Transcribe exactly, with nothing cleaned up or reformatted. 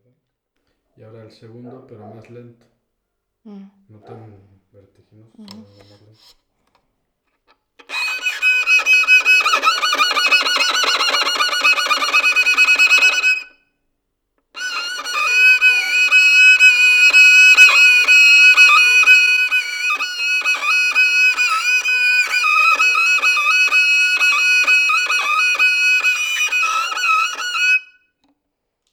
Y ahora el segundo, pero más lento. Mm. No tan vertiginoso, Ujú. sino más lento.